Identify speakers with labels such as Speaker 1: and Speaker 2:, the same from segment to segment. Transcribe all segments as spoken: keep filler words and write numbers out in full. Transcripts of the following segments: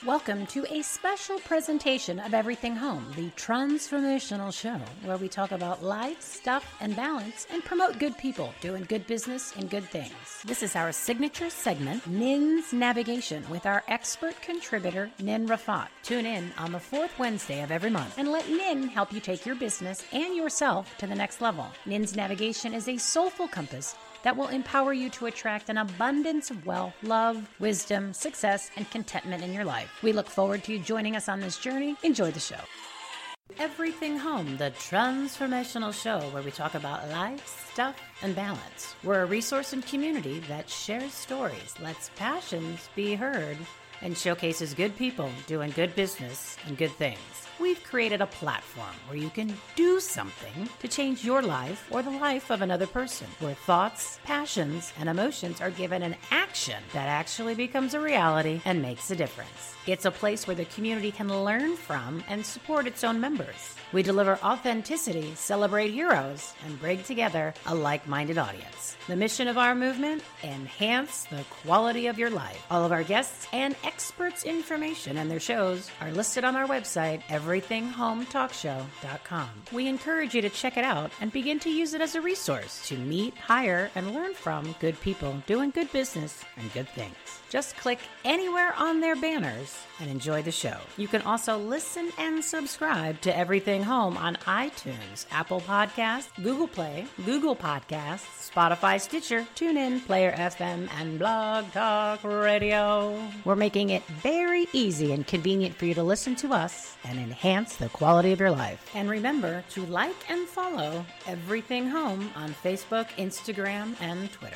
Speaker 1: Welcome to a special presentation of Everything Home, the transformational show where we talk about life, stuff, and balance and promote good people doing good business and good things. This is our signature segment, Nin's Navigation, with our expert contributor, Nin Rafat. Tune in on the fourth Wednesday of every month and let Nin help you take your business and yourself to the next level. Nin's Navigation is a soulful compass that will empower you to attract an abundance of wealth, love, wisdom, success, and contentment in your life. We look forward to you joining us on this journey. Enjoy the show. Everything Home, the transformational show where we talk about life, stuff, and balance. We're a resource and community that shares stories, lets passions be heard, and showcases good people doing good business and good things. We've created a platform where you can do something to change your life or the life of another person, where thoughts, passions, and emotions are given an action that actually becomes a reality and makes a difference. It's a place where the community can learn from and support its own members. We deliver authenticity, celebrate heroes, and bring together a like-minded audience. The mission of our movement: enhance the quality of your life. All of our guests and experts' information and their shows are listed on our website, everything home talk show dot com. We encourage you to check it out and begin to use it as a resource to meet, hire, and learn from good people doing good business and good things. Just click anywhere on their banners and enjoy the show. You can also listen and subscribe to Everything Home on iTunes, Apple Podcasts, Google Play, Google Podcasts, Spotify, Stitcher, TuneIn, Player F M, and Blog Talk Radio. We're making it very easy and convenient for you to listen to us and enhance the quality of your life. And remember to like and follow Everything Home on Facebook, Instagram, and Twitter.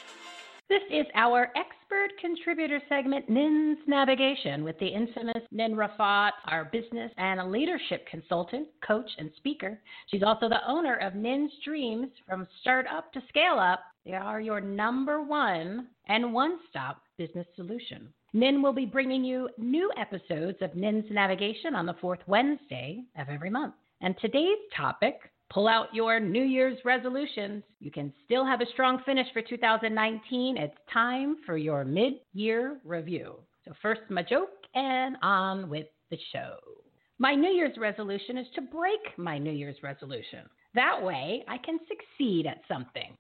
Speaker 1: This is our expert contributor segment, Nin's Navigation, with the infamous Nin Rafat, our business and leadership consultant, coach, and speaker. She's also the owner of Nin's Dreams, from start up to scale up. They are your number one and one-stop business solution. Nin will be bringing you new episodes of Nin's Navigation on the fourth Wednesday of every month. And today's topic: pull out your New Year's resolutions. You can still have a strong finish for two thousand nineteen. It's time for your mid-year review. So first, my joke, and on with the show. My New Year's resolution is to break my New Year's resolution. That way, I can succeed at something.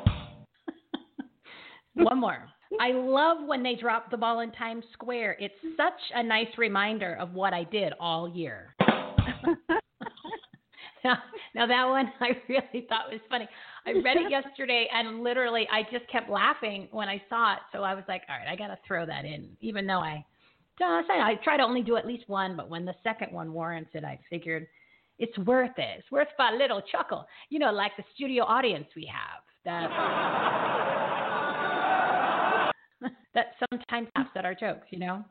Speaker 1: One more. I love when they drop the ball in Times Square. It's such a nice reminder of what I did all year. Now, now that one I really thought was funny. I read it yesterday, and literally I just kept laughing when I saw it. So I was like, all right, I got to throw that in, even though I, I try to only do at least one. But when the second one warrants it, I figured it's worth it. It's worth a little chuckle, you know, like the studio audience we have that, that sometimes laughs at our jokes, you know.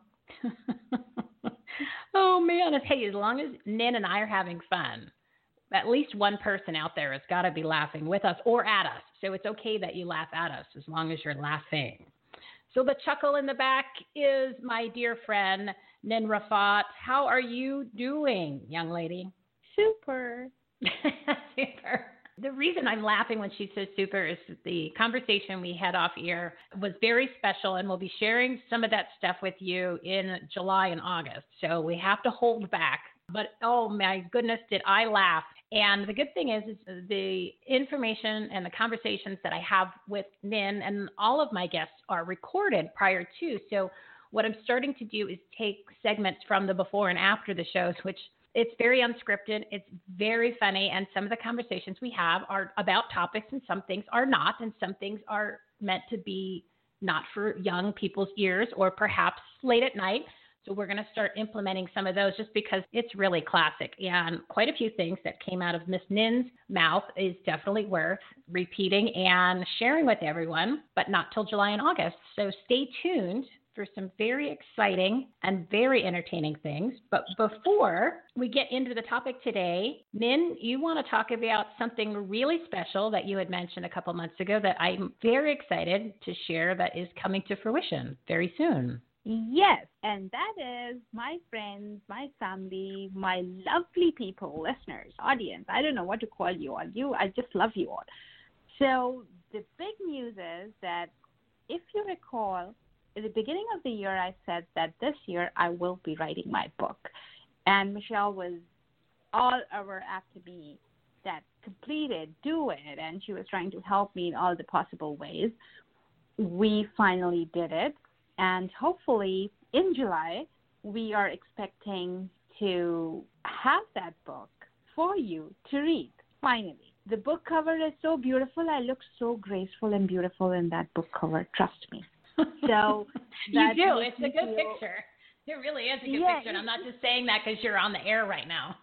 Speaker 1: Oh, man. Hey, as long as Nin and I are having fun, at least one person out there has got to be laughing with us or at us. So it's okay that you laugh at us as long as you're laughing. So the chuckle in the back is my dear friend, Nin Rafat. How are you doing, young lady?
Speaker 2: Super.
Speaker 1: Super. The reason I'm laughing when she says super is that the conversation we had off air was very special, and we'll be sharing some of that stuff with you in July and August. So we have to hold back. But, oh, my goodness, did I laugh. And the good thing is, is the information and the conversations that I have with Nin and all of my guests are recorded prior to. So what I'm starting to do is take segments from the before and after the shows, which it's very unscripted. It's very funny. And some of the conversations we have are about topics, and some things are not. And some things are meant to be not for young people's ears or perhaps late at night. So we're going to start implementing some of those just because it's really classic. And quite a few things that came out of Miss Nin's mouth is definitely worth repeating and sharing with everyone, but not till July and August. So stay tuned for some very exciting and very entertaining things. But before we get into the topic today, Nin, you want to talk about something really special that you had mentioned a couple months ago that I'm very excited to share that is coming to fruition very soon.
Speaker 2: Yes, and that is my friends, my family, my lovely people, listeners, audience. I don't know what to call you all. You, I just love you all. So the big news is that if you recall, at the beginning of the year, I said that this year I will be writing my book. And Michelle was all over after me that complete it, do it. And she was trying to help me in all the possible ways. We finally did it. And hopefully in July, we are expecting to have that book for you to read, finally. The book cover is so beautiful. I look so graceful and beautiful in that book cover. Trust me. So
Speaker 1: you do. It's a good feel... picture. It really is a good yeah, picture. And I'm not just saying that because you're on the air right now.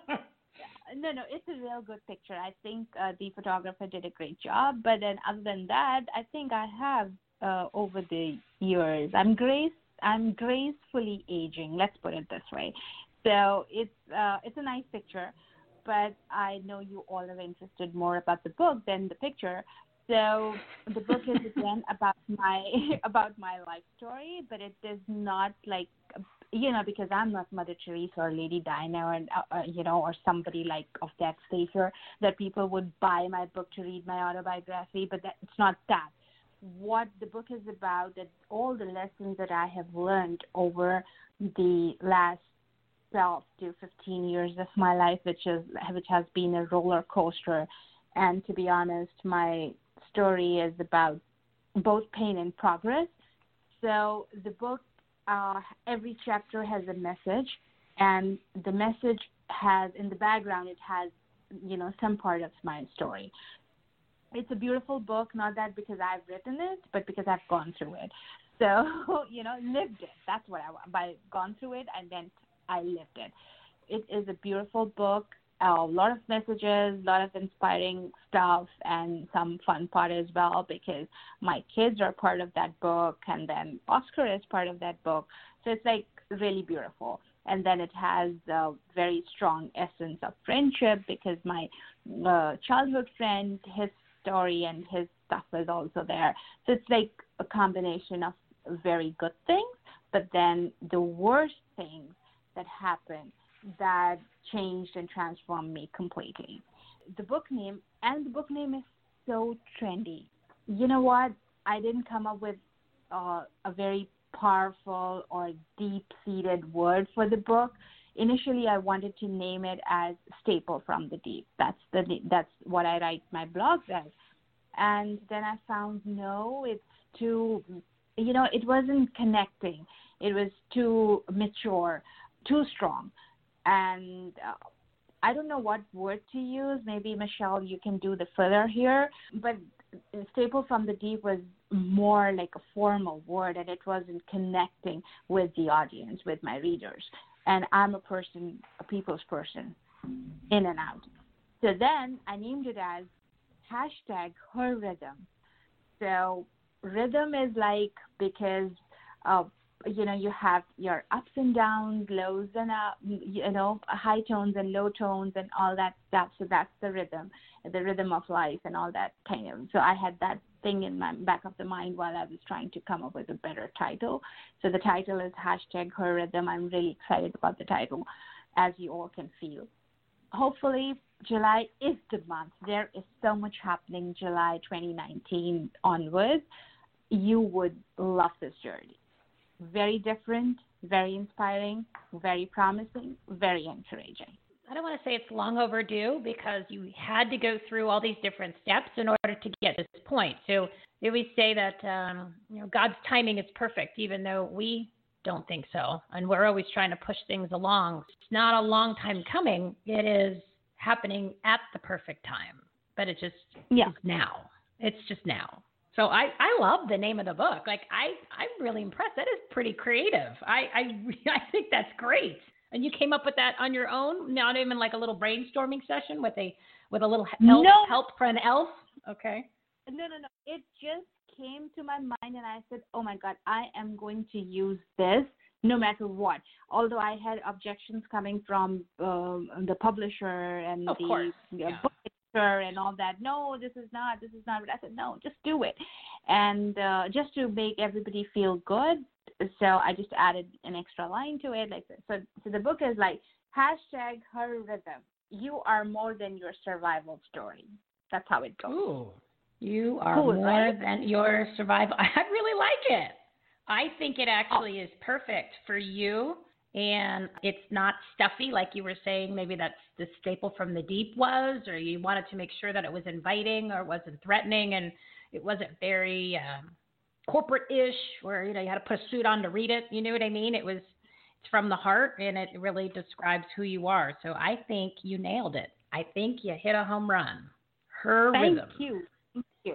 Speaker 2: no, no, it's a real good picture. I think uh, the photographer did a great job. But then other than that, I think I have uh, over the years, I'm grace, I'm gracefully aging. Let's put it this way. So it's uh, it's a nice picture. But I know you all are interested more about the book than the picture. So the book is again about my about my life story, but it is not like, you know, because I'm not Mother Teresa or Lady Diana or uh, you know, or somebody like of that stature that people would buy my book to read my autobiography. But that, it's not that. What the book is about, that all the lessons that I have learned over the last twelve to fifteen years of my life, which is which has been a roller coaster. And to be honest, my story is about both pain and progress. So the book, uh, every chapter has a message, and the message has, in the background, it has, you know, some part of my story. It's a beautiful book, not that because I've written it, but because I've gone through it. So, you know, lived it. That's what I want. By gone through it, I meant I lived it. It is a beautiful book, a lot of messages, a lot of inspiring stuff, and some fun part as well, because my kids are part of that book, and then Oscar is part of that book. So it's like really beautiful. And then it has a very strong essence of friendship, because my uh, childhood friend, his story and his stuff is also there. So it's like a combination of very good things, but then the worst things that happened that changed and transformed me completely. The book name, and the book name is so trendy. You know what? I didn't come up with uh, a very powerful or deep-seated word for the book. Initially, I wanted to name it as Staple from the Deep. That's the that's what I write my blogs as. And then I found, no, it's too, you know, it wasn't connecting. It was too mature, too strong. And uh, I don't know what word to use. Maybe, Michelle, you can do the filler here. But Staple from the Deep was more like a formal word, and it wasn't connecting with the audience, with my readers. And I'm a person, a people's person, in and out. So then I named it as hashtag Her Rhythm. So rhythm is like, because uh, you know, you have your ups and downs, lows and up, you know, high tones and low tones and all that stuff. So that's the rhythm, the rhythm of life and all that kind of. So I had that thing in my back of the mind while I was trying to come up with a better title. So the title is hashtag Her Rhythm. I'm really excited about the title, as you all can feel. Hopefully, July is the month. There is so much happening July twenty nineteen onwards. You would love this journey. Very different, very inspiring, very promising, very encouraging.
Speaker 1: I don't want to say it's long overdue, because you had to go through all these different steps in order to get to this point. So they always say that um, you know, God's timing is perfect, even though we don't think so. And we're always trying to push things along. It's not a long time coming. It is happening at the perfect time, but it just
Speaker 2: yeah.
Speaker 1: is now. It's just now. So I, I love the name of the book. Like, I, I'm really impressed. That is pretty creative. I, I, I think that's great. And you came up with that on your own, not even like a little brainstorming session with a with a little help,
Speaker 2: no.
Speaker 1: help from an elf? Okay.
Speaker 2: No, no, no. It just came to my mind, and I said, oh, my God, I am going to use this no matter what. Although I had objections coming from um, the publisher and
Speaker 1: of
Speaker 2: the,
Speaker 1: course.
Speaker 2: the
Speaker 1: Yeah.
Speaker 2: book and all that. No, this is not, this is not. I said, no, just do it. And uh, just to make everybody feel good, so I just added an extra line to it. Like so, so the book is like, hashtag Her Rhythm. You are more than your survival story. That's how it goes.
Speaker 1: Ooh, you are
Speaker 2: cool,
Speaker 1: more
Speaker 2: right?
Speaker 1: than your survival. I really like it. I think it actually oh. is perfect for you. And it's not stuffy, like you were saying, maybe that's the staple from the deep was, or you wanted to make sure that it was inviting or wasn't threatening, and it wasn't very um, corporate-ish, where, you know, you had to put a suit on to read it. You know what I mean? It was, it's from the heart, and it really describes who you are. So I think you nailed it. I think you hit a home run. Her
Speaker 2: Thank
Speaker 1: rhythm.
Speaker 2: Thank you. Thank you.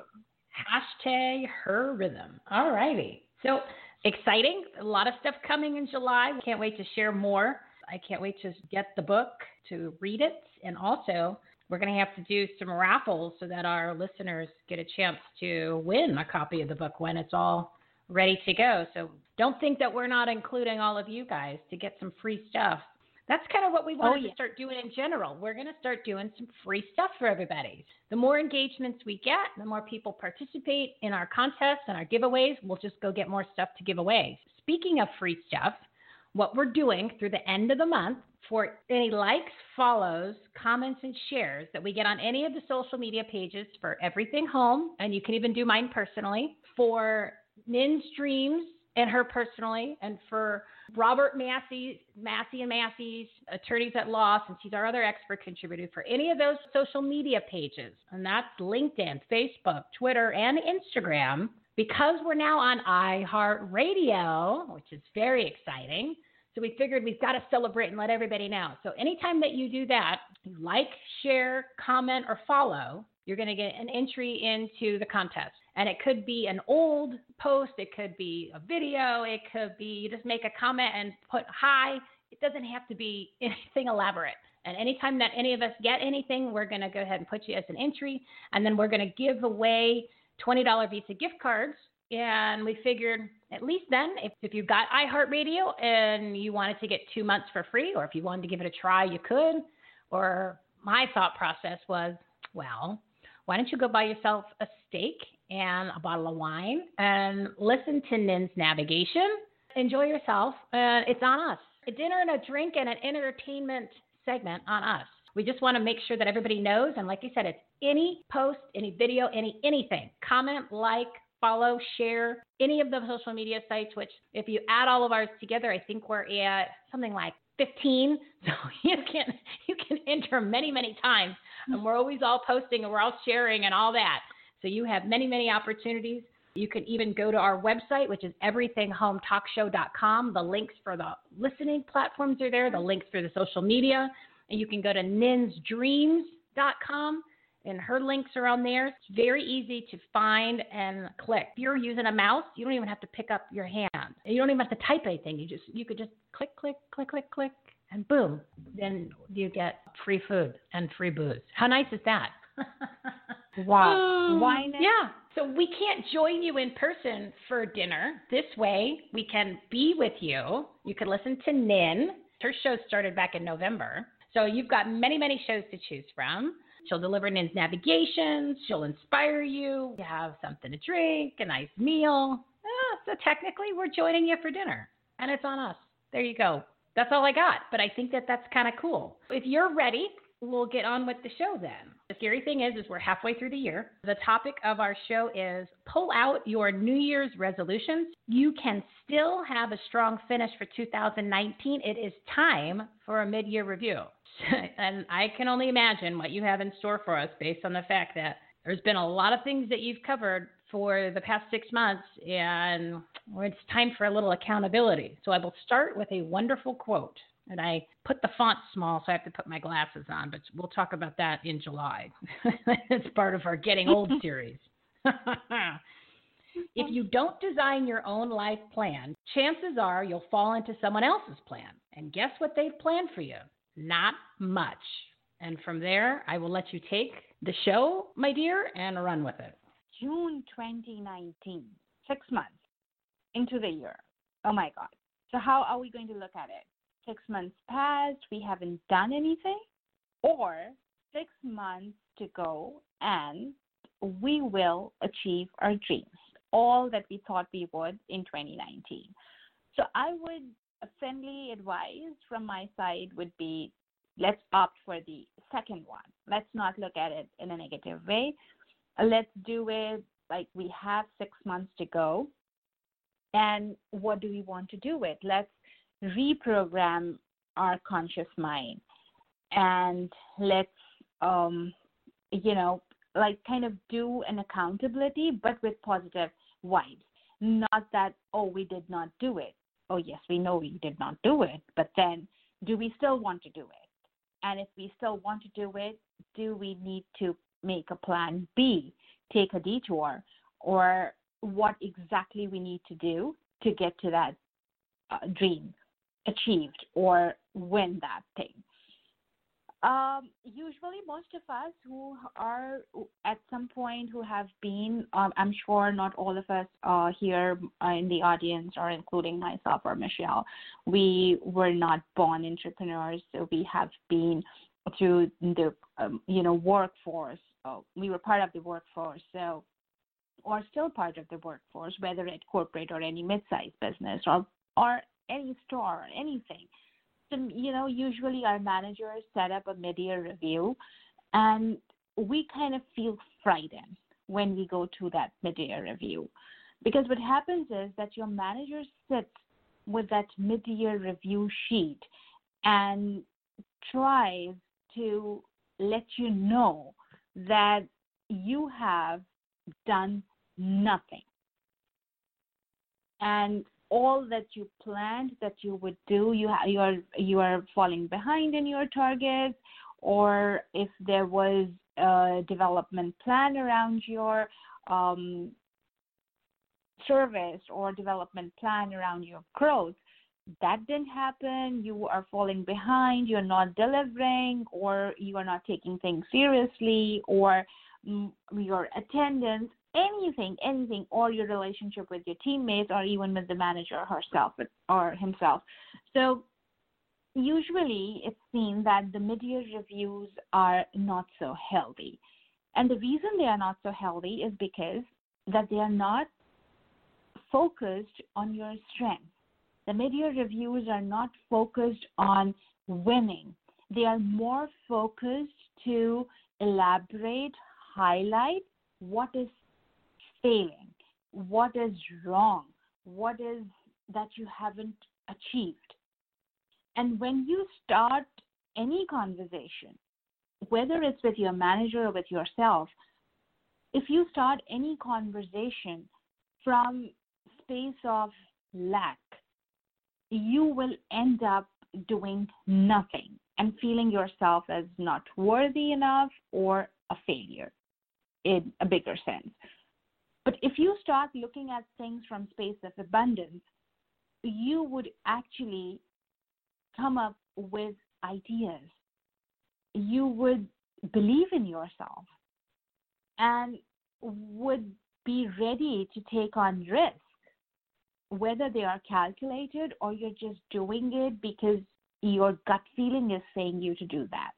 Speaker 1: Hashtag her rhythm. All righty. So exciting. A lot of stuff coming in July. We can't wait to share more. I can't wait to get the book, to read it. And also, we're going to have to do some raffles so that our listeners get a chance to win a copy of the book when it's all ready to go. So don't think that we're not including all of you guys to get some free stuff. That's kind of what we wanted oh, yeah. to start doing in general. We're going to start doing some free stuff for everybody. The more engagements we get, the more people participate in our contests and our giveaways, we'll just go get more stuff to give away. Speaking of free stuff, what we're doing through the end of the month for any likes, follows, comments, and shares that we get on any of the social media pages for Everything Home, and you can even do mine personally, for Nin's Dreams and her personally, and for Robert Massey, Massey and Massey's Attorneys at Law, since he's our other expert contributor, for any of those social media pages, and that's LinkedIn, Facebook, Twitter, and Instagram, because we're now on iHeartRadio, which is very exciting. So we figured we've got to celebrate and let everybody know. So anytime that you do that, like, share, comment, or follow, you're going to get an entry into the contest. And it could be an old post. It could be a video. It could be you just make a comment and put hi. It doesn't have to be anything elaborate. And anytime that any of us get anything, we're going to go ahead and put you as an entry. And then we're going to give away twenty dollars Visa gift cards. And we figured at least then, if, if you got iHeartRadio and you wanted to get two months for free, or if you wanted to give it a try, you could. Or my thought process was, well, why don't you go buy yourself a steak and a bottle of wine and listen to Nin's Navigation. Enjoy yourself. Uh, it's on us. A dinner and a drink and an entertainment segment on us. We just want to make sure that everybody knows. And like I said, it's any post, any video, any anything. Comment, like, follow, share, any of the social media sites, which if you add all of ours together, I think we're at something like fifteen. So you can you can enter many, many times. And we're always all posting and we're all sharing and all that. So you have many, many opportunities. You can even go to our website, which is everything home talk show dot com. The links for the listening platforms are there, the links for the social media. And you can go to nins dreams dot com, and her links are on there. It's very easy to find and click. If you're using a mouse, you don't even have to pick up your hand. You don't even have to type anything. You just you could just click, click, click, click, click, and boom. Then you get free food and free booze. How nice is that?
Speaker 2: Wow.
Speaker 1: Um,
Speaker 2: Why not?
Speaker 1: Yeah. So we can't join you in person for dinner. This way, we can be with you. You can listen to Nin. Her show started back in November. So you've got many, many shows to choose from. She'll deliver Nin's Navigations. She'll inspire you. You have something to drink, a nice meal. Ah, so technically, we're joining you for dinner, and it's on us. There you go. That's all I got. But I think that that's kind of cool. If you're ready, we'll get on with the show then. The scary thing is, is we're halfway through the year. The topic of our show is pull out your New Year's resolutions. You can still have a strong finish for two thousand nineteen. It is time for a mid-year review. And I can only imagine what you have in store for us based on the fact that there's been a lot of things that you've covered for the past six months, and it's time for a little accountability. So I will start with a wonderful quote. And I put the font small, so I have to put my glasses on, but we'll talk about that in July. It's part of our Getting Old series. If you don't design your own life plan, chances are you'll fall into someone else's plan. And guess what they've planned for you? Not much. And from there, I will let you take the show, my dear, and run with it.
Speaker 2: June twenty nineteen, six months into the year. Oh, my God. So how are we going to look at it? Six months passed, we haven't done anything, or six months to go and we will achieve our dreams, all that we thought we would in twenty nineteen. So I would friendly advise from my side would be, let's opt for the second one. Let's not look at it in a negative way. Let's do it like we have six months to go. And what do we want to do with? Let's reprogram our conscious mind, and let's, um, you know, like kind of do an accountability, but with positive vibes. Not that, oh, we did not do it. Oh, yes, we know we did not do it, but then do we still want to do it? And if we still want to do it, do we need to make a plan B, take a detour, or what exactly we need to do to get to that uh, dream achieved or win that thing? Um, usually, most of us who are at some point who have been, um, I'm sure not all of us uh, here uh, in the audience, or including myself or Michelle, we were not born entrepreneurs. So we have been through the, um, you know, workforce. Uh, we were part of the workforce, so or still part of the workforce, whether at corporate or any mid-sized business or or any store or anything. So, you know, usually our managers set up a mid-year review, and we kind of feel frightened when we go to that mid-year review. Because what happens is that your manager sits with that mid-year review sheet and tries to let you know that you have done nothing. And all that you planned that you would do, you ha- you are you are falling behind in your targets, or if there was a development plan around your um, service or development plan around your growth, that didn't happen. You are falling behind. You're not delivering, or you are not taking things seriously, or mm, your attendance. Anything, anything, or your relationship with your teammates, or even with the manager herself or himself. So usually it's seen that the mid-year reviews are not so healthy. And the reason they are not so healthy is because that they are not focused on your strengths. The mid-year reviews are not focused on winning. They are more focused to elaborate, highlight what is failing, what is wrong, what is that you haven't achieved. And when you start any conversation, whether it's with your manager or with yourself, if you start any conversation from space of lack, you will end up doing nothing and feeling yourself as not worthy enough or a failure in a bigger sense. But if you start looking at things from space of abundance, you would actually come up with ideas. You would believe in yourself and would be ready to take on risk, whether they are calculated or you're just doing it because your gut feeling is saying you to do that.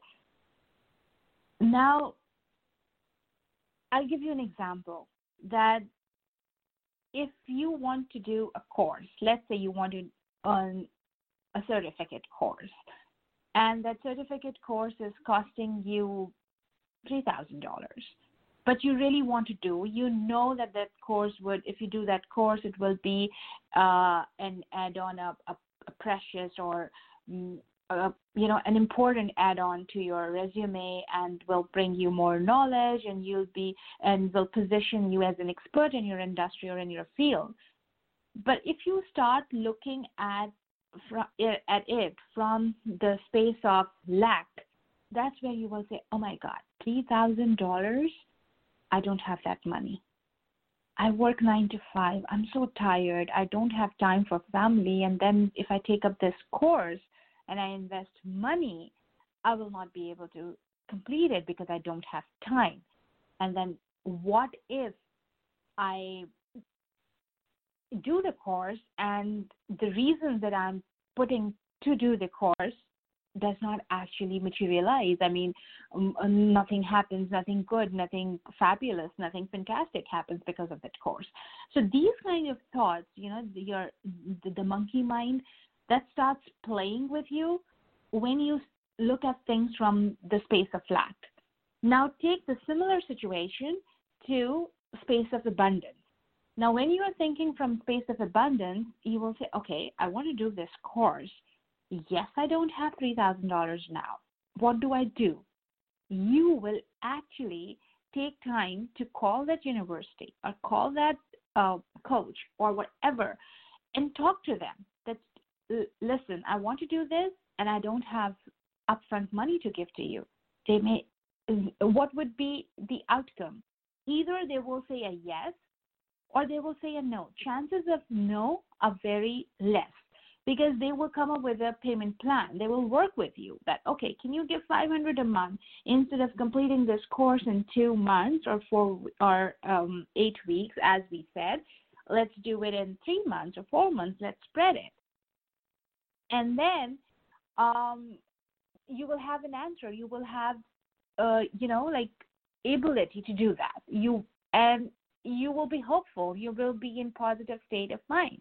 Speaker 2: Now, I'll give you an example. That if you want to do a course, let's say you want to earn a certificate course, and that certificate course is costing you three thousand dollars, but you really want to do, you know that that course would, if you do that course, it will be uh, an add-on, a, a, a precious or um, Uh, you know, an important add-on to your resume, and will bring you more knowledge, and you'll be and will position you as an expert in your industry or in your field. But if you start looking at at it from the space of lack, that's where you will say, "Oh my God, three thousand dollars! I don't have that money. I work nine to five. I'm so tired. I don't have time for family. And then if I take up this course and I invest money, I will not be able to complete it because I don't have time. And then what if I do the course and the reason that I'm putting to do the course does not actually materialize? I mean, um, nothing happens, nothing good, nothing fabulous, nothing fantastic happens because of that course. So these kind of thoughts, you know, your the, the monkey mind, that starts playing with you when you look at things from the space of lack. Now take the similar situation to space of abundance. Now, when you are thinking from space of abundance, you will say, okay, I want to do this course. Yes, I don't have three thousand dollars now. What do I do? You will actually take time to call that university or call that uh, coach or whatever and talk to them that, listen, I want to do this and I don't have upfront money to give to you. They may, what would be the outcome? Either they will say a yes or they will say a no. Chances of no are very less because they will come up with a payment plan. They will work with you that, okay, can you give five hundred dollars a month instead of completing this course in two months or four or um, eight weeks, as we said, let's do it in three months or four months. Let's spread it. And then um, you will have an answer. You will have, uh, you know, like ability to do that. You and you will be hopeful. You will be in positive state of mind.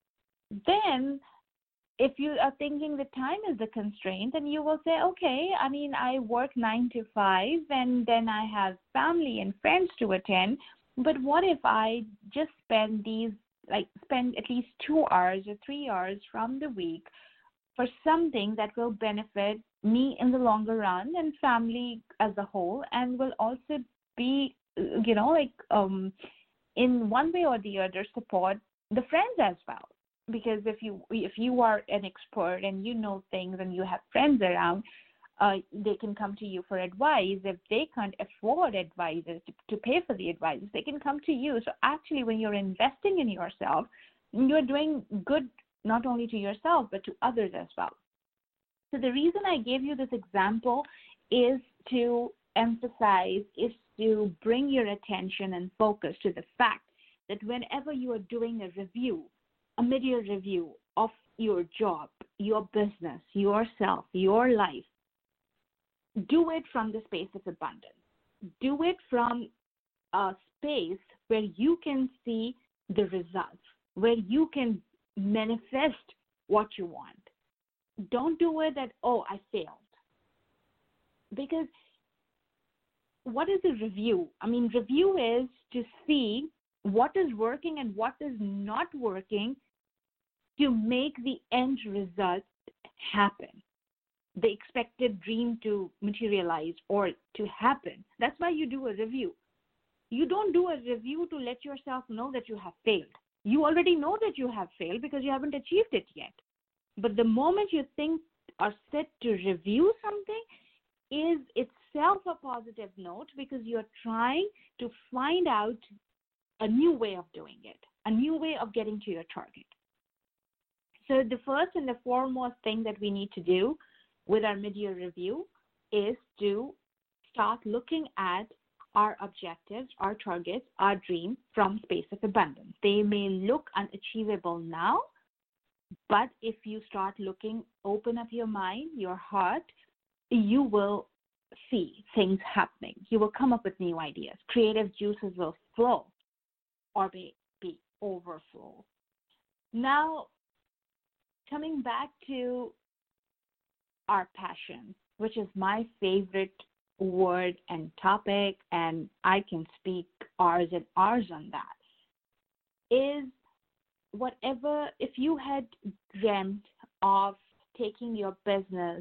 Speaker 2: Then if you are thinking the time is the constraint, then you will say, okay, I mean, I work nine to five and then I have family and friends to attend. But what if I just spend these, like spend at least two hours or three hours from the week for something that will benefit me in the longer run and family as a whole, and will also be, you know, like um, in one way or the other support the friends as well. Because if you if you are an expert and you know things and you have friends around, uh, they can come to you for advice. If they can't afford advisors to, to pay for the advisors, they can come to you. So actually, when you're investing in yourself, you're doing good not only to yourself but to others as well. So the reason I gave you this example is to emphasize, is to bring your attention and focus to the fact that whenever you are doing a review, a mid-year review of your job, your business, yourself, your life, do it from the space of abundance. Do it from a space where you can see the results, where you can manifest what you want. Don't do it that, oh, I failed. Because what is a review? I mean, review is to see what is working and what is not working to make the end result happen, the expected dream to materialize or to happen. That's why you do a review. You don't do a review to let yourself know that you have failed. You already know that you have failed because you haven't achieved it yet. But the moment you think or set to review something is itself a positive note because you're trying to find out a new way of doing it, a new way of getting to your target. So the first and the foremost thing that we need to do with our mid-year review is to start looking at our objectives, our targets, our dreams from space of abundance. They may look unachievable now, but if you start looking, open up your mind, your heart, you will see things happening. You will come up with new ideas. Creative juices will flow or be, be overflow. Now, coming back to our passion, which is my favorite word and topic, and I can speak hours and hours on that, is whatever, if you had dreamt of taking your business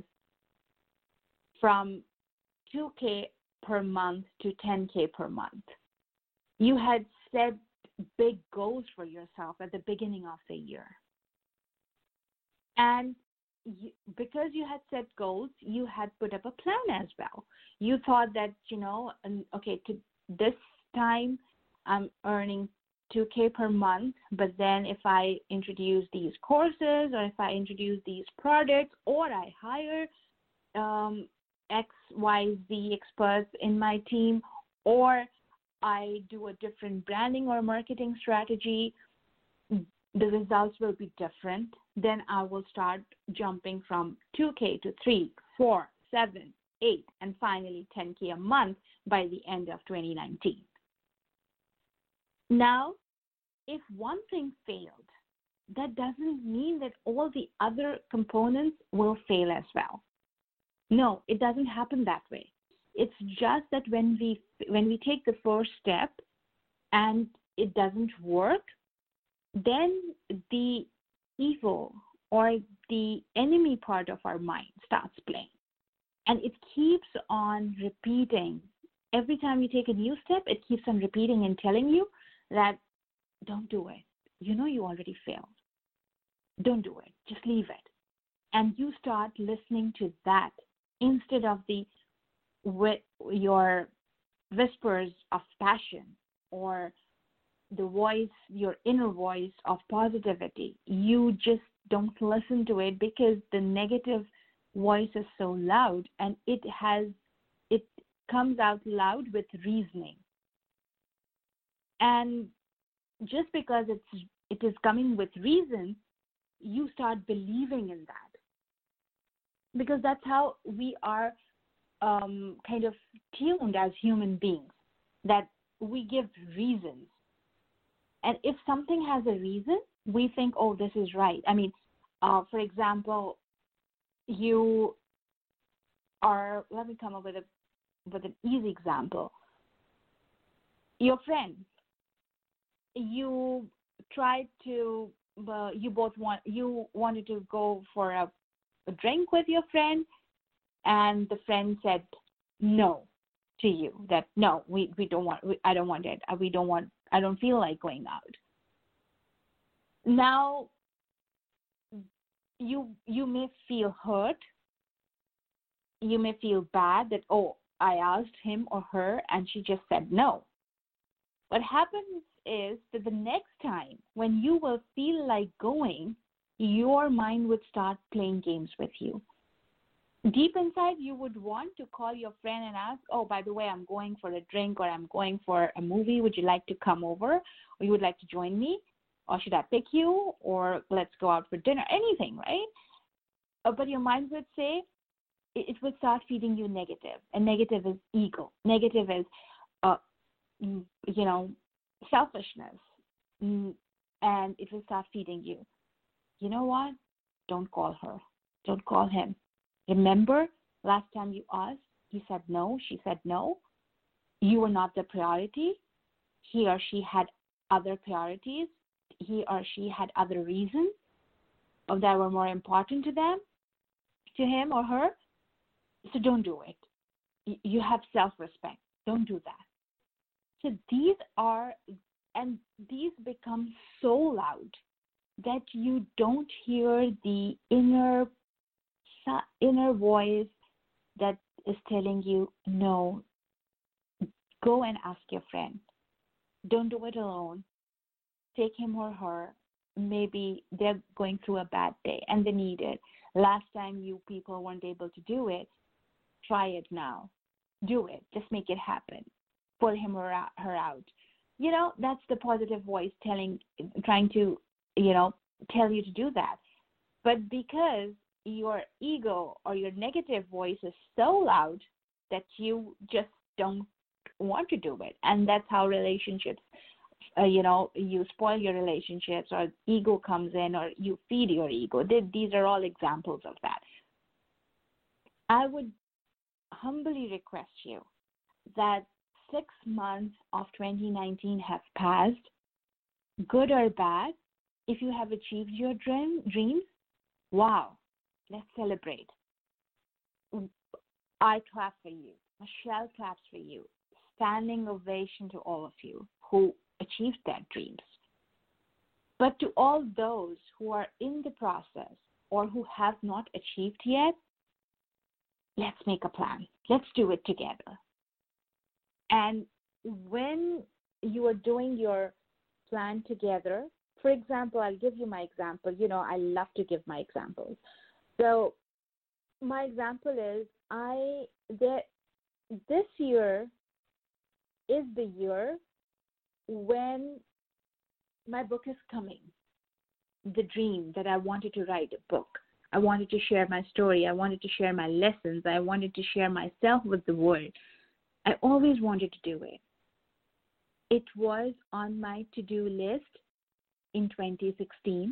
Speaker 2: from two K per month to ten K per month, you had set big goals for yourself at the beginning of the year. And you, because you had set goals, you had put up a plan as well. You thought that, you know, okay, to this time I'm earning two K per month, but then if I introduce these courses or if I introduce these products or I hire um, X, Y, Z experts in my team, or I do a different branding or marketing strategy, the results will be different. Then I will start jumping from two K to three, four, seven, eight, and finally ten K a month by the end of twenty nineteen. Now, if one thing failed, that doesn't mean that all the other components will fail as well. No, it doesn't happen that way. It's just that when we when we take the first step and it doesn't work, then the evil or the enemy part of our mind starts playing. And it keeps on repeating. Every time you take a new step, it keeps on repeating and telling you that don't do it. You know you already failed. Don't do it. Just leave it. And you start listening to that instead of the with your whispers of passion or the voice, your inner voice of positivity. You just don't listen to it because the negative voice is so loud, and it has it comes out loud with reasoning. And just because it's it is coming with reason, you start believing in that, because that's how we are um, kind of tuned as human beings, that we give reasons. And if something has a reason, we think, oh, this is right. I mean, uh, for example, you are, let me come up with a with an easy example. Your friend, you tried to, uh, you both want, you wanted to go for a, a drink with your friend, and the friend said no to you, that no, we, we don't want, we, I don't want it. We don't want, I don't feel like going out. Now, you you may feel hurt. You may feel bad that, oh, I asked him or her and she just said no. What happens is that the next time when you will feel like going, your mind would start playing games with you. Deep inside, you would want to call your friend and ask, oh, by the way, I'm going for a drink, or I'm going for a movie. Would you like to come over? Or you would like to join me? Or should I pick you? Or let's go out for dinner? Anything, right? Uh, but your mind would say, it, it would start feeding you negative. And negative is ego. Negative is, uh, you know, selfishness. And it will start feeding you. You know what? Don't call her. Don't call him. Remember, last time you asked, he said no, she said no. You were not the priority. He or she had other priorities. He or she had other reasons that were more important to them, to him or her. So don't do it. You have self-respect. Don't do that. So these are, and these become so loud that you don't hear the inner inner voice that is telling you, no, go and ask your friend. Don't do it alone. Take him or her. Maybe they're going through a bad day and they need it. Last time you people weren't able to do it. Try it now. Do it. Just make it happen. Pull him or her out. You know, that's the positive voice telling, trying to, you know, tell you to do that. But because your ego or your negative voice is so loud that you just don't want to do it. And that's how relationships, uh, you know, you spoil your relationships, or ego comes in, or you feed your ego. These are all examples of that. I would humbly request you that six months of twenty nineteen have passed, good or bad. If you have achieved your dream, dreams, wow. Let's celebrate. I clap for you. Michelle claps for you. Standing ovation to all of you who achieved their dreams. But to all those who are in the process or who have not achieved yet, let's make a plan. Let's do it together. And when you are doing your plan together, for example, I'll give you my example. You know, I love to give my examples. So my example is I there this year is the year when my book is coming. The dream that I wanted to write a book. I wanted to share my story. I wanted to share my lessons. I wanted to share myself with the world. I always wanted to do it. It was on my to-do list in twenty sixteen.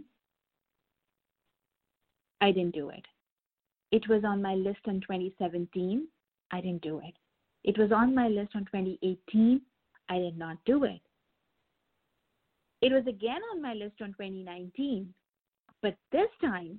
Speaker 2: I didn't do it. It was on my list in twenty seventeen. I didn't do it. It was on my list in twenty eighteen. I did not do it. It was again on my list on twenty nineteen, but this time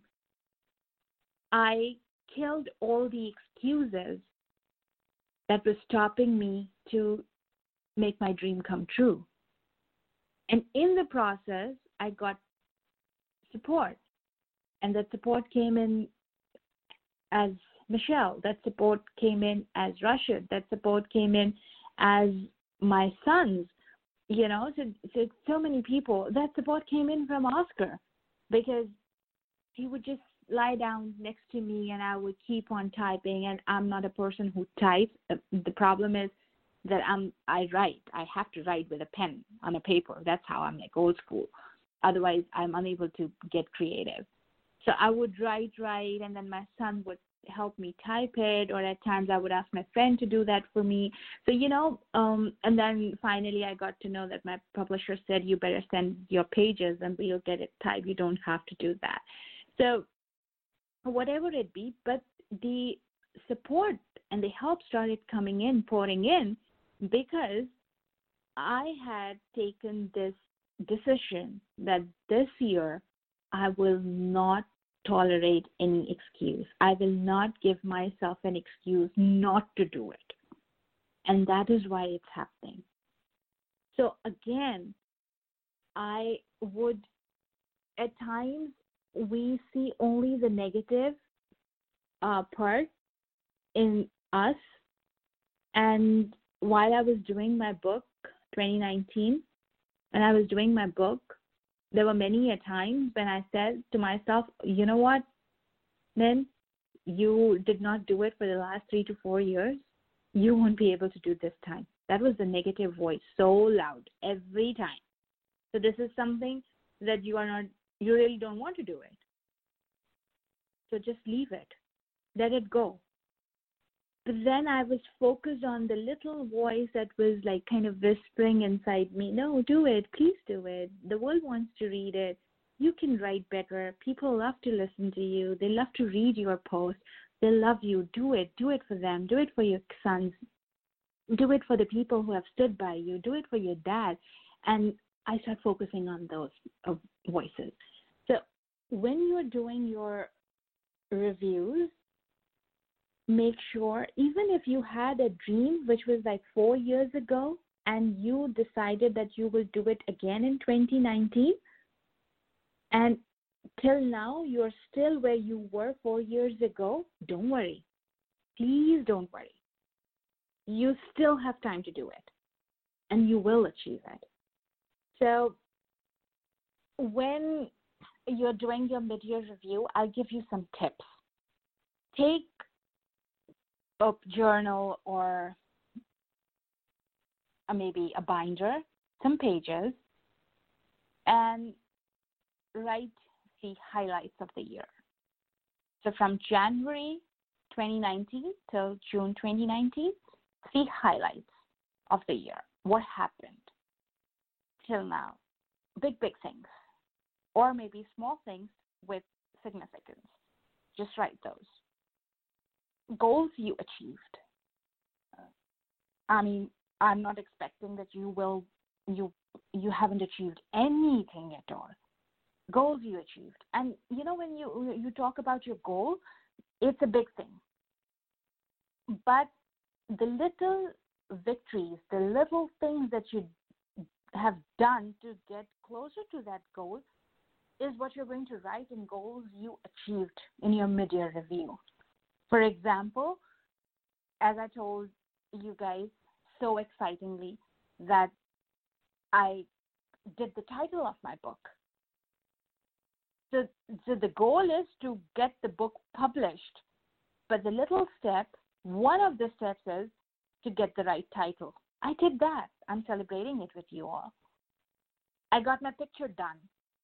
Speaker 2: I killed all the excuses that were stopping me to make my dream come true. And in the process, I got support. And that support came in as Michelle. That support came in as Rashid. That support came in as my sons. You know, so, so, so many people. That support came in from Oscar because he would just lie down next to me and I would keep on typing. And I'm not a person who types. The problem is that I'm, I write. I have to write with a pen on a paper. That's how I'm like old school. Otherwise, I'm unable to get creative. So I would write, write, and then my son would help me type it, or at times I would ask my friend to do that for me. So, you know, um, and then finally I got to know that my publisher said, you better send your pages and we'll get it typed. You don't have to do that. So whatever it be, but the support and the help started coming in, pouring in, because I had taken this decision that this year I will not tolerate any excuse. I will not give myself an excuse not to do it. And that is why it's happening. So again, I would, at times, we see only the negative uh, part in us. And while I was doing my book, twenty nineteen, and I was doing my book, there were many a times when I said to myself, you know what, Min, you did not do it for the last three to four years. You won't be able to do this time. That was the negative voice, so loud every time. So this is something that you are not, you really don't want to do it. So just leave it. Let it go. But then I was focused on the little voice that was like kind of whispering inside me, no, do it, please do it. The world wants to read it. You can write better. People love to listen to you. They love to read your posts. They love you. Do it. Do it for them. Do it for your sons. Do it for the people who have stood by you. Do it for your dad. And I start focusing on those uh, voices. So when you're doing your reviews, make sure, even if you had a dream which was like four years ago and you decided that you will do it again in twenty nineteen, and till now you're still where you were four years ago, don't worry. Please don't worry. You still have time to do it, and you will achieve it. So when you're doing your mid-year review, I'll give you some tips. Take a journal or uh, maybe a binder, some pages, and write the highlights of the year. So from January twenty nineteen till June twenty nineteen, the highlights of the year. What happened till now? Big, big things. Or maybe small things with significance. Just write those. Goals you achieved. I mean, I'm not expecting that you will, you you haven't achieved anything at all. Goals you achieved. And, you know, when you you talk about your goal, it's a big thing. But the little victories, the little things that you have done to get closer to that goal is what you're going to write in goals you achieved in your mid-year review. For example, as I told you guys so excitingly that I did the title of my book. So, so the goal is to get the book published. But the little step, one of the steps is to get the right title. I did that. I'm celebrating it with you all. I got my picture done.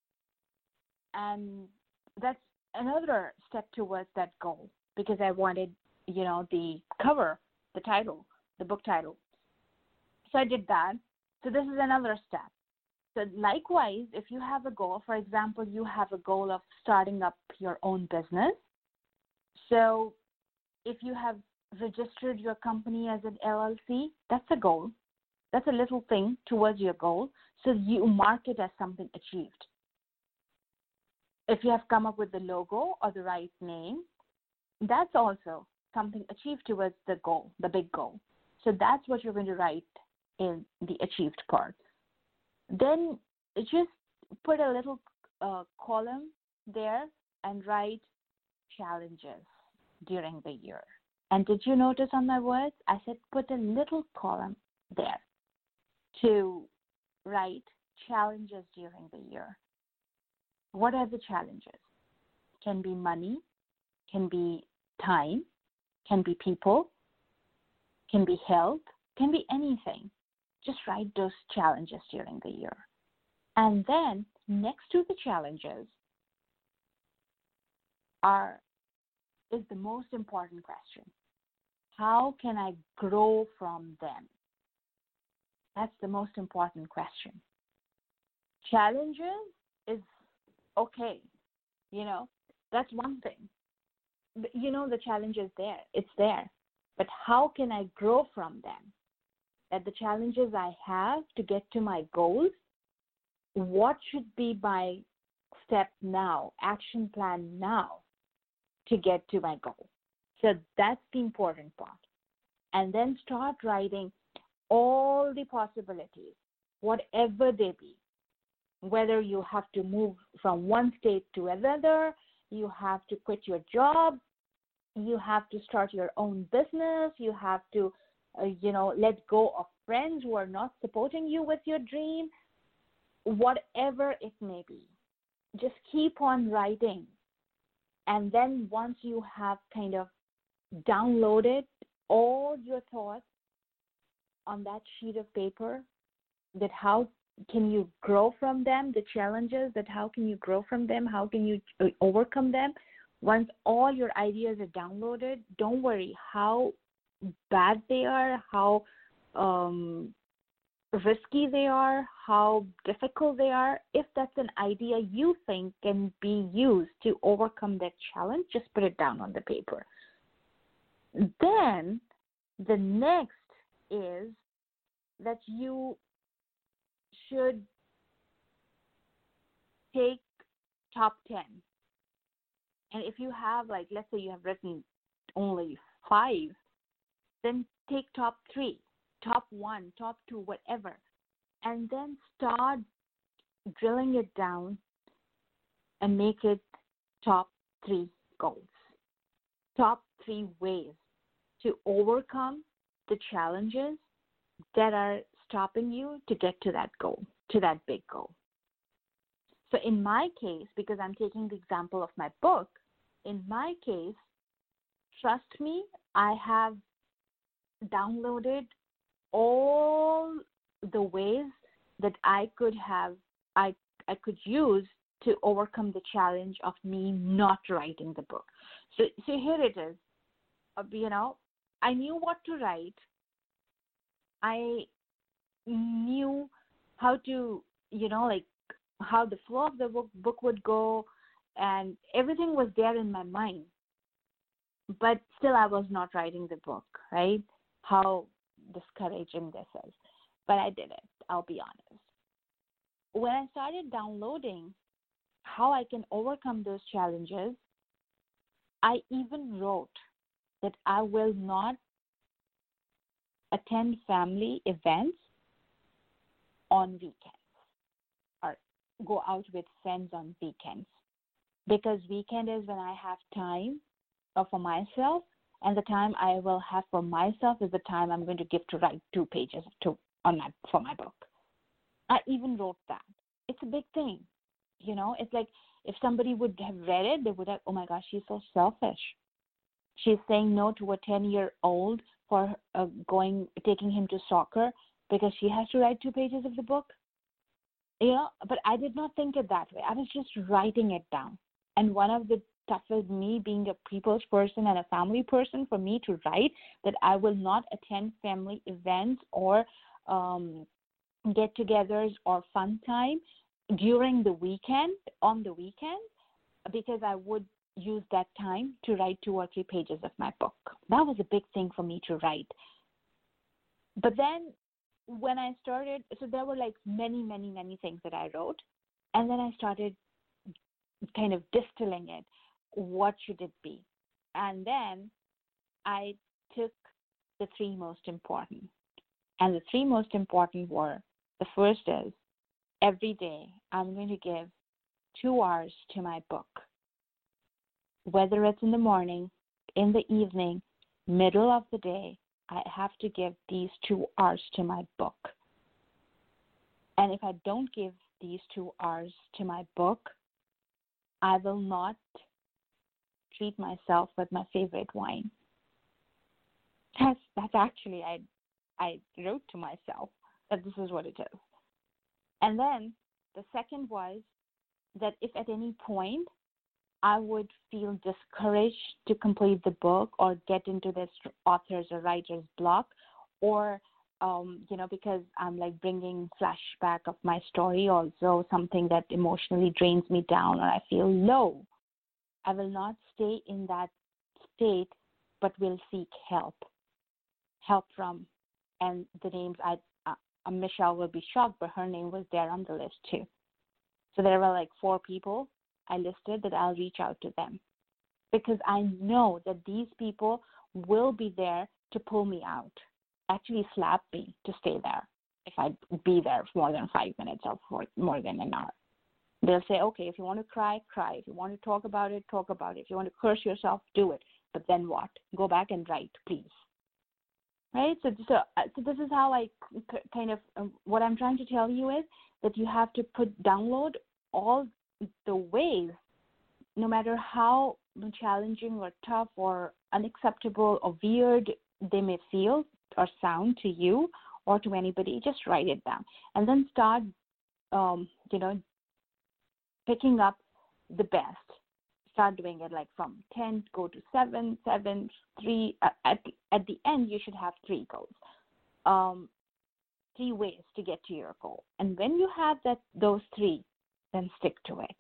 Speaker 2: And that's another step towards that goal, because I wanted, you know, the cover, the title, the book title. So I did that. So this is another step. So likewise, if you have a goal, for example, you have a goal of starting up your own business. So if you have registered your company as an L L C, that's a goal. That's a little thing towards your goal. So you mark it as something achieved. If you have come up with the logo or the right name, that's also something achieved towards the goal, the big goal. So that's what you're going to write in the achieved part. Then just put a little uh, column there and write challenges during the year. And did you notice on my words? I said put a little column there to write challenges during the year. What are the challenges? Can be money, can be time, can be people, can be health, can be anything. Just write those challenges during the year. And then next to the challenges are is the most important question. How can I grow from them? That's the most important question. Challenges is okay. You know, that's one thing. But you know, the challenge is there. It's there. But how can I grow from them? That the challenges I have to get to my goals, what should be my step now, action plan now to get to my goal? So that's the important part. And then start writing all the possibilities, whatever they be. Whether you have to move from one state to another, you have to quit your job, you have to start your own business, you have to, uh, you know, let go of friends who are not supporting you with your dream, whatever it may be. Just keep on writing. And then once you have kind of downloaded all your thoughts on that sheet of paper, that how can you grow from them, the challenges, that how can you grow from them, how can you overcome them. Once all your ideas are downloaded, don't worry how bad they are, how um, risky they are, how difficult they are. If that's an idea you think can be used to overcome that challenge, just put it down on the paper. Then the next is that you should take top ten. And if you have, like, let's say you have written only five, then take top three, top one, top two, whatever. And then start drilling it down and make it top three goals, top three ways to overcome the challenges that are stopping you to get to that goal, to that big goal. So in my case, because I'm taking the example of my book, in my case, trust me, I have downloaded all the ways that I could have, I, I could use to overcome the challenge of me not writing the book. So, so here it is. Uh, you know, I knew what to write. I knew how to, you know, like how the flow of the book, book would go, and everything was there in my mind. But still, I was not writing the book, right? How discouraging this is. But I did it, I'll be honest. When I started downloading how I can overcome those challenges, I even wrote that I will not attend family events on weekends or go out with friends on weekends, because weekend is when I have time for myself, and the time I will have for myself is the time I'm going to give to write two pages to on my for my book. I even wrote that. It's a big thing, you know. It's like if somebody would have read it, they would have, oh my gosh, she's so selfish. She's saying no to a ten-year-old for uh, going, taking him to soccer because she has to write two pages of the book. You know, but I did not think it that way. I was just writing it down. And one of the toughest, me being a people's person and a family person, for me to write that I will not attend family events or um, get-togethers or fun time during the weekend, on the weekend, because I would use that time to write two or three pages of my book. That was a big thing for me to write. But then when I started, so there were like many, many, many things that I wrote. And then I started kind of distilling it. What should it be? And then I took the three most important. And the three most important were, the first is, every day I'm going to give two hours to my book. Whether it's in the morning, in the evening, middle of the day, I have to give these two hours to my book. And if I don't give these two hours to my book, I will not treat myself with my favorite wine. That's, that's actually, I, I wrote to myself that this is what it is. And then the second was that if at any point I would feel discouraged to complete the book or get into this author's or writer's block, or, um, you know, because I'm like bringing flashback of my story, also something that emotionally drains me down or I feel low, I will not stay in that state, but will seek help, help from, and the names, I, uh, Michelle will be shocked, but her name was there on the list too. So there were like four people I listed that I'll reach out to them, because I know that these people will be there to pull me out, actually slap me to stay there if I be there for more than five minutes or for more than an hour. They'll say, okay, if you want to cry, cry. If you want to talk about it, talk about it. If you want to curse yourself, do it. But then what? Go back and write, please. Right? So, so, so this is how I kind of, um, what I'm trying to tell you is that you have to put, download all the ways, no matter how challenging or tough or unacceptable or weird they may feel or sound to you or to anybody, just write it down. And then start, um, you know, picking up the best. Start doing it like from ten, go to seven, seven, three. Uh, at, the, at the end, you should have three goals. Um, three ways to get to your goal. And when you have that those three, then stick to it.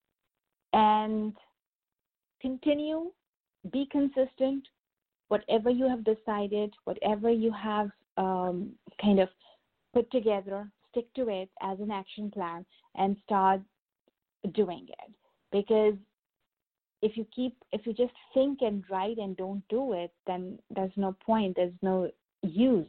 Speaker 2: And continue, be consistent. Whatever you have decided, whatever you have um, kind of put together, stick to it as an action plan and start doing it. Because if you keep, if you just think and write and don't do it, then there's no point, there's no use.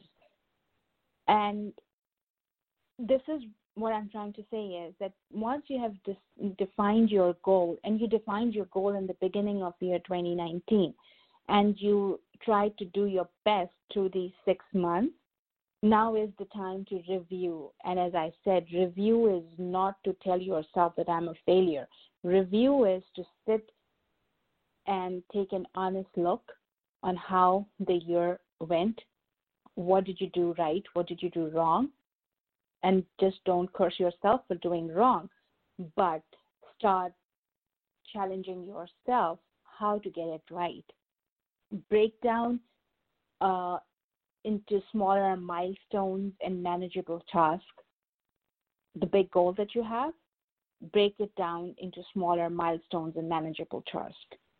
Speaker 2: And this is what I'm trying to say is that once you have dis- defined your goal, and you defined your goal in the beginning of the year twenty nineteen, and you try to do your best through these six months, now is the time to review. And as I said, review is not to tell yourself that I'm a failure. Review is to sit and take an honest look on how the year went. What did you do right? What did you do wrong? And just don't curse yourself for doing wrong, but start challenging yourself how to get it right. Break down uh, into smaller milestones and manageable tasks. The big goal that you have, break it down into smaller milestones and manageable tasks.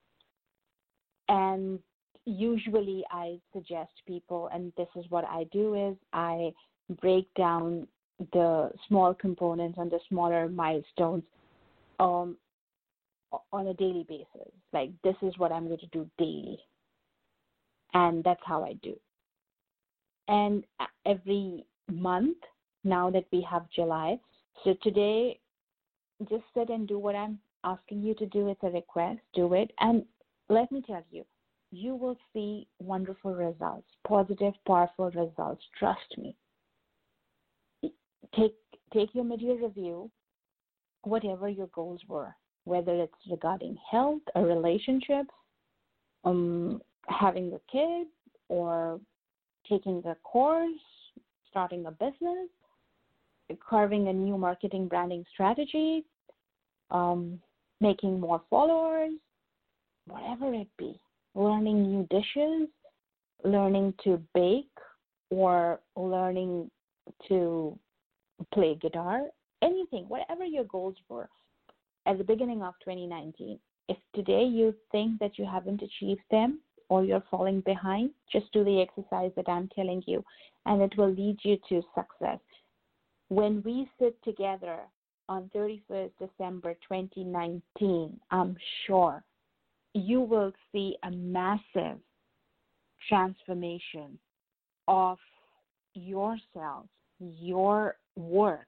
Speaker 2: And usually I suggest people, and this is what I do, is I break down the small components and the smaller milestones um, on a daily basis. Like, this is what I'm going to do daily. And that's how I do. And every month, now that we have July, so today, just sit and do what I'm asking you to do. It's a request. Do it. And let me tell you, you will see wonderful results, positive, powerful results. Trust me. Take take your mid-year review, whatever your goals were, whether it's regarding health, a relationship, um, having a kid, or taking a course, starting a business, carving a new marketing branding strategy, um, making more followers, whatever it be, learning new dishes, learning to bake, or learning to play guitar, anything, whatever your goals were at the beginning of twenty nineteen. If today you think that you haven't achieved them, or you're falling behind, just do the exercise that I'm telling you, and it will lead you to success. When we sit together on thirty-first December twenty nineteen, I'm sure you will see a massive transformation of yourself, your work,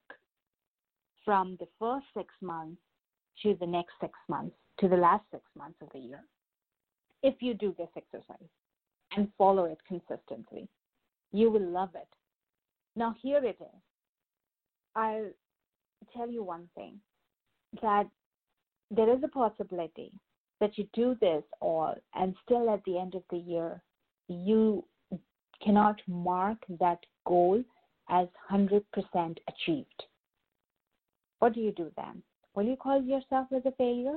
Speaker 2: from the first six months to the next six months, to the last six months of the year, if you do this exercise and follow it consistently. You will love it. Now, here it is. I'll tell you one thing, that there is a possibility that you do this all and still at the end of the year, you cannot mark that goal as one hundred percent achieved. What do you do then? Will you call yourself as a failure?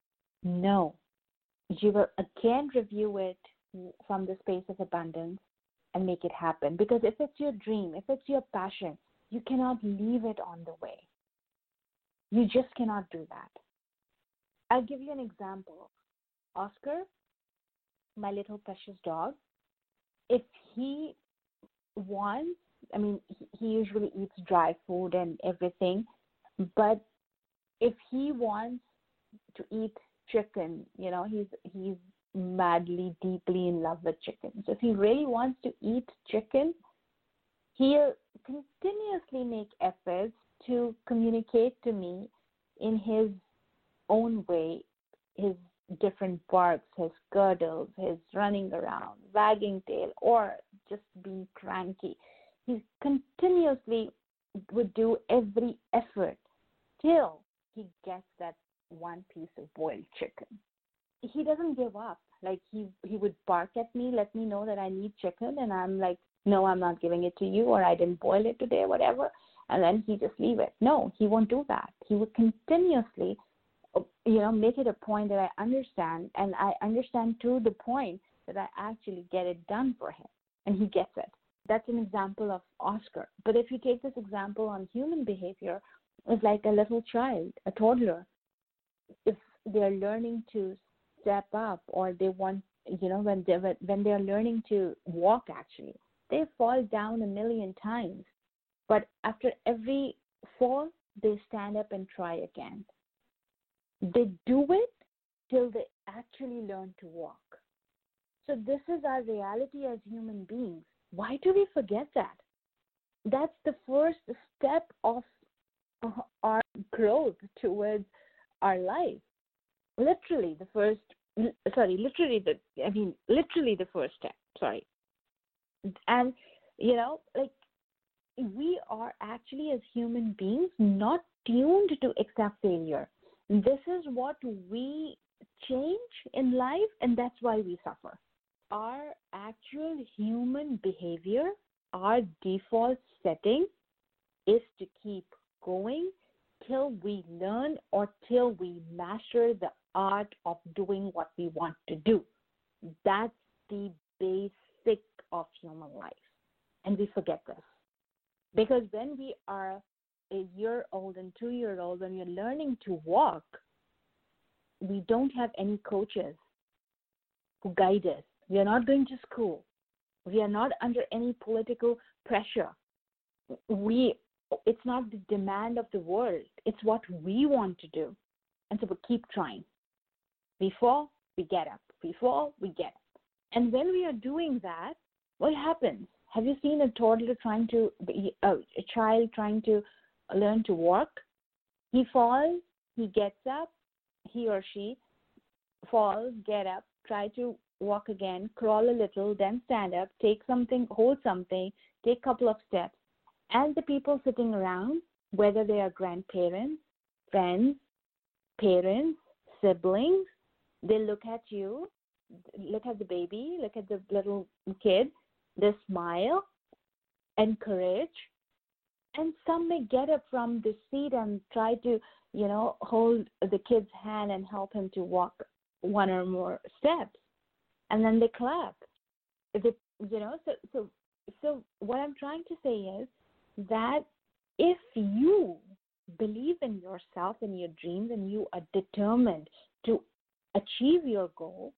Speaker 2: No. You will again review it from the space of abundance and make it happen. Because if it's your dream, if it's your passion, you cannot leave it on the way. You just cannot do that. I'll give you an example. Oscar, my little precious dog, if he wants, I mean, he usually eats dry food and everything, but if he wants to eat chicken, you know, he's he's madly, deeply in love with chicken. So if he really wants to eat chicken, he'll continuously make efforts to communicate to me in his own way, his different barks, his girdles, his running around, wagging tail, or just being cranky. He continuously would do every effort till he gets that one piece of boiled chicken. He doesn't give up. Like he he would bark at me, let me know that I need chicken, and I'm like, no, I'm not giving it to you, or I didn't boil it today, whatever, and then he just leave it. No, he won't do that. He would continuously, you know, make it a point that I understand, and I understand to the point that I actually get it done for him, and he gets it. That's an example of Oscar. But if you take this example on human behavior, it's like a little child, a toddler. If they're learning to step up, or they want, you know, when they when they're learning to walk, actually, they fall down a million times. But after every fall, they stand up and try again. They do it till they actually learn to walk. So this is our reality as human beings. Why do we forget that? That's the first step of our growth towards our life. Literally the first, sorry, literally the, I mean, literally the first step, sorry. And, you know, like, we are actually as human beings not tuned to accept failure. This is what we change in life, and that's why we suffer. Our actual human behavior, our default setting is to keep going till we learn or till we master the art of doing what we want to do. That's the basic of human life. And we forget this. Because when we are a year old and two year old, when we're learning to walk, we don't have any coaches who guide us. We are not going to school. We are not under any political pressure. We, it's not the demand of the world. It's what we want to do. And so we keep trying. We fall, we get up. We fall, we get up. And when we are doing that, what happens? Have you seen a toddler trying to, uh, a child trying to learn to walk? He falls, he gets up, he or she falls, get up, try to walk again, crawl a little, then stand up, take something, hold something, take a couple of steps. And the people sitting around, whether they are grandparents, friends, parents, siblings, they look at you, look at the baby, look at the little kid, they smile, encourage, and some may get up from the seat and try to, you know, hold the kid's hand and help him to walk one or more steps. And then they clap. They, you know, so, so, so what I'm trying to say is that if you believe in yourself and your dreams and you are determined to achieve your goal,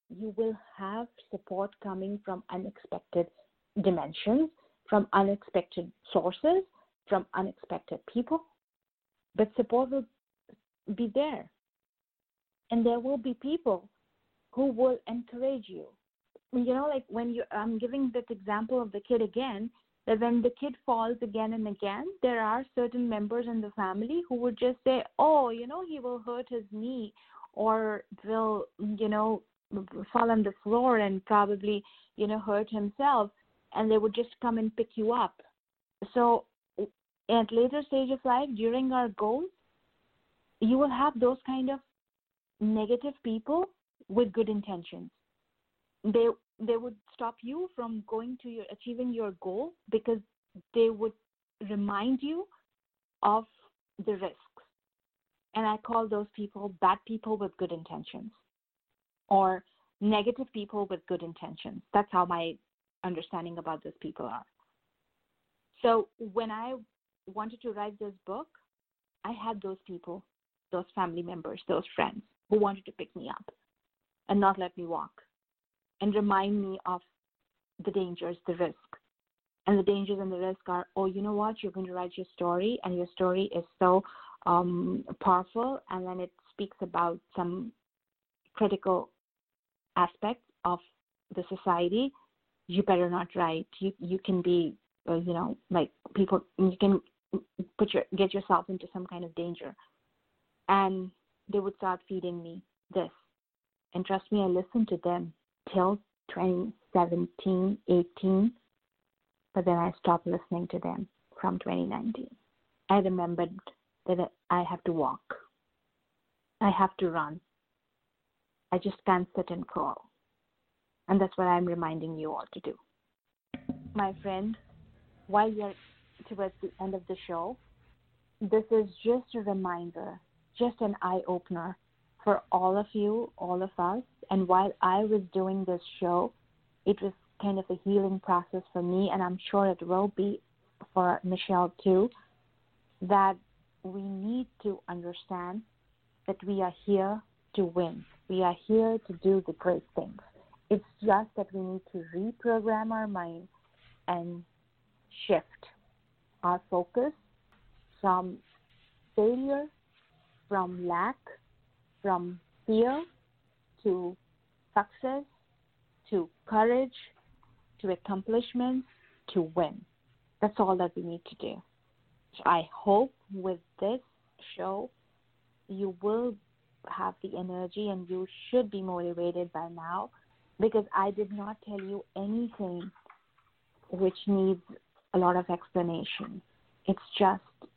Speaker 2: you will have support coming from unexpected dimensions, from unexpected sources, from unexpected people. But support will be there. And there will be people who will encourage you. You know, like when you, I'm giving this example of the kid again, that when the kid falls again and again, there are certain members in the family who would just say, oh, you know, he will hurt his knee or will, you know, fall on the floor and probably, you know, hurt himself. And they would just come and pick you up. So at later stage of life, during our goals, you will have those kind of negative people with good intentions. They they would stop you from going to your achieving your goal because they would remind you of the risks. And I call those people bad people with good intentions or negative people with good intentions. That's how my understanding about those people are. So when I wanted to write this book, I had those people, those family members, those friends who wanted to pick me up and not let me walk and remind me of the dangers, the risk. And the dangers and the risk are, oh, you know what, you're going to write your story and your story is so um, powerful, and then it speaks about some critical aspects of the society. You better not write. You you can be, uh, you know, like people, you can put your get yourself into some kind of danger. And they would start feeding me this. And trust me, I listened to them till twenty seventeen, eighteen, but then I stopped listening to them from twenty nineteen. I remembered that I have to walk. I have to run. I just can't sit and crawl. And that's what I'm reminding you all to do. My friend, while you're towards the end of the show, this is just a reminder, just an eye-opener for all of you, all of us. And while I was doing this show, it was kind of a healing process for me, and I'm sure it will be for Michelle too, that we need to understand that we are here to win. We are here to do the great things. It's just that we need to reprogram our mind and shift our focus from failure, from lack, from fear to success, to courage, to accomplishments, to win. That's all that we need to do. So I hope with this show, you will have the energy and you should be motivated by now, because I did not tell you anything which needs a lot of explanation. It's just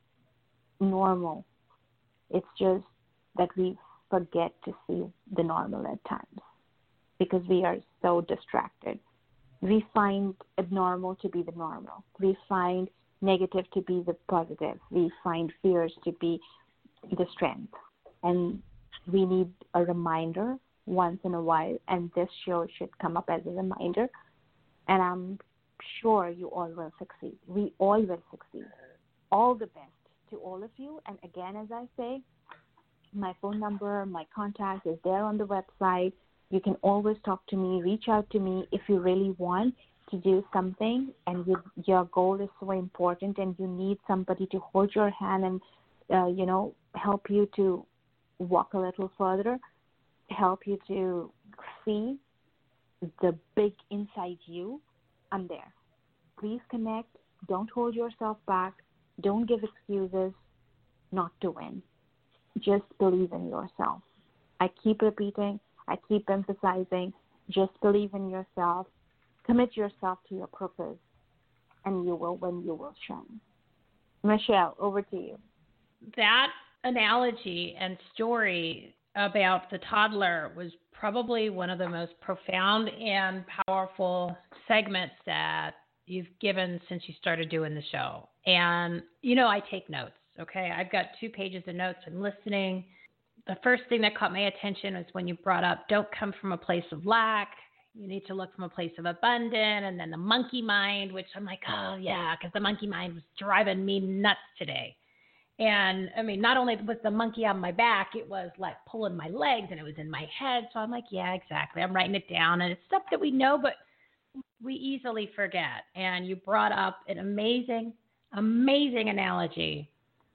Speaker 2: normal. It's just that we forget to see the normal at times because we are so distracted. We find abnormal to be the normal. We find negative to be the positive. We find fears to be the strength. And we need a reminder once in a while, and this show should come up as a reminder. And I'm sure you all will succeed. We all will succeed. All the best to all of you. And again, as I say, my phone number, my contact is there on the website. You can always talk to me, reach out to me if you really want to do something and you, your goal is so important and you need somebody to hold your hand and, uh, you know, help you to walk a little further, help you to see the big inside you. I'm there. Please connect. Don't hold yourself back. Don't give excuses not to win. Just believe in yourself. I keep repeating. I keep emphasizing. Just believe in yourself. Commit yourself to your purpose, and you will win. You will shine. Michelle, over to you.
Speaker 1: That analogy and story about the toddler was probably one of the most profound and powerful segments that you've given since you started doing the show. And, you know, I take notes, okay? I've got two pages of notes. I'm listening. The first thing that caught my attention was when you brought up, don't come from a place of lack. You need to look from a place of abundance. And then the monkey mind, which I'm like, oh, yeah, because the monkey mind was driving me nuts today. And I mean, not only was the monkey on my back, it was like pulling my legs and it was in my head. So I'm like, yeah, exactly. I'm writing it down. And it's stuff that we know, but we easily forget. And you brought up an amazing, amazing analogy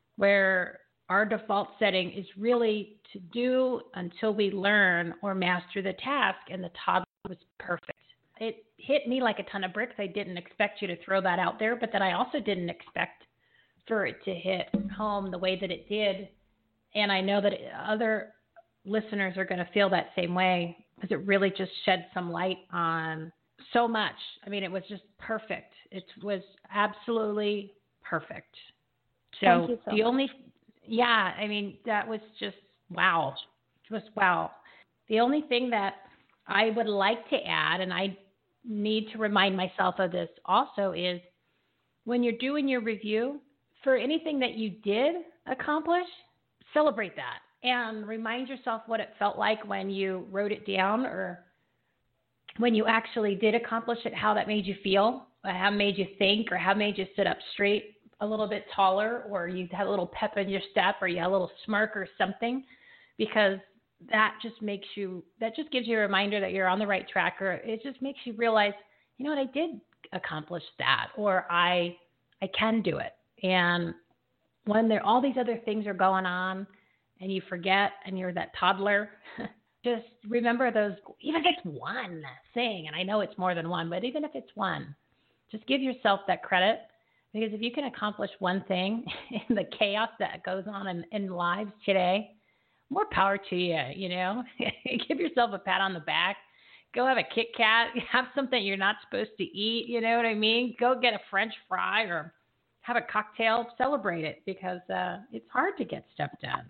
Speaker 1: where our default setting is really to do until we learn or master the task. And the toddler was perfect. It hit me like a ton of bricks. I didn't expect you to throw that out there, but then I also didn't expect for it to hit home the way that it did. And I know that other listeners are going to feel that same way because it really just shed some light on so much. I mean, it was just perfect. It was absolutely perfect. So,
Speaker 2: Thank you so
Speaker 1: the
Speaker 2: much.
Speaker 1: only, yeah, I mean, that was just wow. Just wow. The only thing that I would like to add, and I need to remind myself of this also, is when you're doing your review, for anything that you did accomplish, celebrate that and remind yourself what it felt like when you wrote it down or when you actually did accomplish it, how that made you feel, or how it made you think, or how it made you sit up straight a little bit taller, or you had a little pep in your step, or you had a little smirk or something, because that just makes you, that just gives you a reminder that you're on the right track, or it just makes you realize, you know what, I did accomplish that, or I, I can do it. And when there, all these other things are going on and you forget and you're that toddler, just remember those, even if it's one thing, and I know it's more than one, but even if it's one, just give yourself that credit, because if you can accomplish one thing in the chaos that goes on in, in lives today, more power to you, you know. Give yourself a pat on the back. Go have a Kit Kat. Have something you're not supposed to eat, you know what I mean? Go get a French fry or have a cocktail, celebrate it, because uh, it's hard to get stuff done.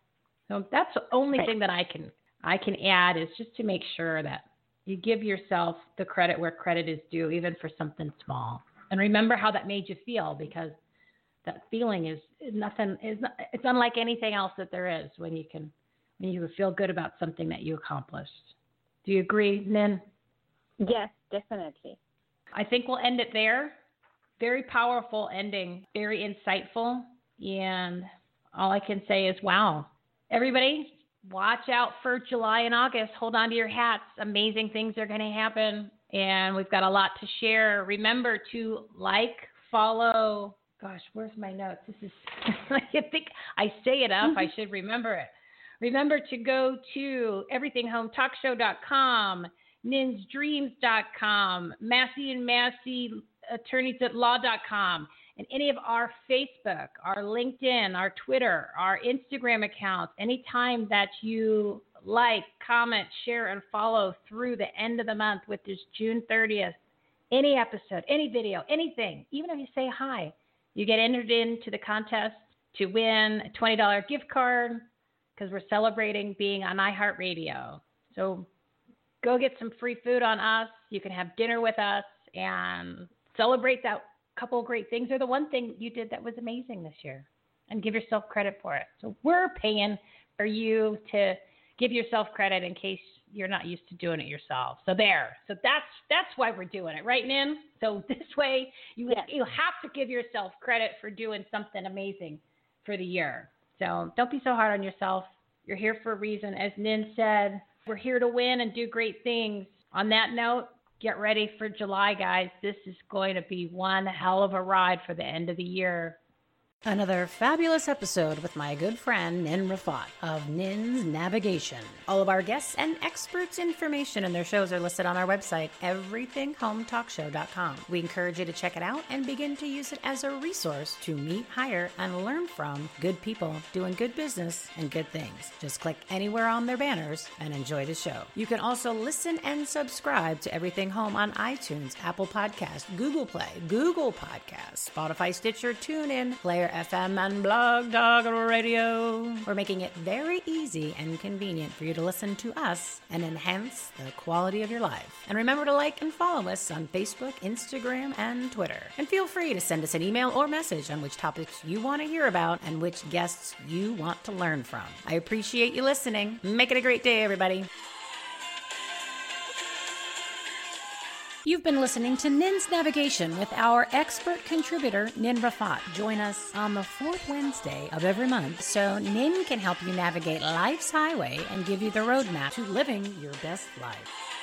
Speaker 1: So that's the only
Speaker 2: Right.
Speaker 1: thing that I can I can add, is just to make sure that you give yourself the credit where credit is due, even for something small. And remember how that made you feel, because that feeling is nothing is not, it's unlike anything else that there is when you can when you feel good about something that you accomplished. Do you agree, Nin?
Speaker 2: Yes, definitely.
Speaker 1: I think we'll end it there. Very powerful ending, very insightful, and all I can say is wow. Everybody, watch out for July and August. Hold on to your hats. Amazing things are going to happen, and we've got a lot to share. Remember to like, follow. Gosh, where's my notes? This is, I think I say it up. I should remember it. Remember to go to everything home talk show dot com, nins dreams dot com, Massey and Massey attorneys at law dot com, and any of our Facebook, our LinkedIn, our Twitter, our Instagram accounts. Anytime that you like, comment, share, and follow through the end of the month with this June thirtieth, any episode, any video, anything, even if you say hi, you get entered into the contest to win a twenty dollars gift card, because we're celebrating being on iHeartRadio. So go get some free food on us. You can have dinner with us and celebrate that couple of great things, or the one thing you did that was amazing this year, and give yourself credit for it. So we're paying for you to give yourself credit in case you're not used to doing it yourself. So there. So that's that's why we're doing it, right, Nin? So this way you
Speaker 2: Yes.
Speaker 1: you have to give yourself credit for doing something amazing for the year. So don't be so hard on yourself. You're here for a reason. As Nin said, we're here to win and do great things. On that note, get ready for July, guys. This is going to be one hell of a ride for the end of the year.
Speaker 3: Another fabulous episode with my good friend Nin Rafat of Nin's Navigation. All of our guests and experts' information and their shows are listed on our website, everything home talk show dot com. We encourage you to check it out and begin to use it as a resource to meet, hire, and learn from good people doing good business and good things. Just click anywhere on their banners and enjoy the show. You can also listen and subscribe to Everything Home on iTunes, Apple Podcasts, Google Play, Google Podcasts, Spotify, Stitcher, TuneIn, Player F M, and Blog Dog Radio. We're making it very easy and convenient for you to listen to us and enhance the quality of your life. And remember to like and follow us on Facebook, Instagram, and Twitter. And feel free to send us an email or message on which topics you want to hear about and which guests you want to learn from. I appreciate you listening. Make it a great day, everybody.
Speaker 1: You've been listening to Nin's Navigation with our expert contributor, Nin Rafat. Join us on the fourth Wednesday of every month so Nin can help you navigate life's highway and give you the roadmap to living your best life.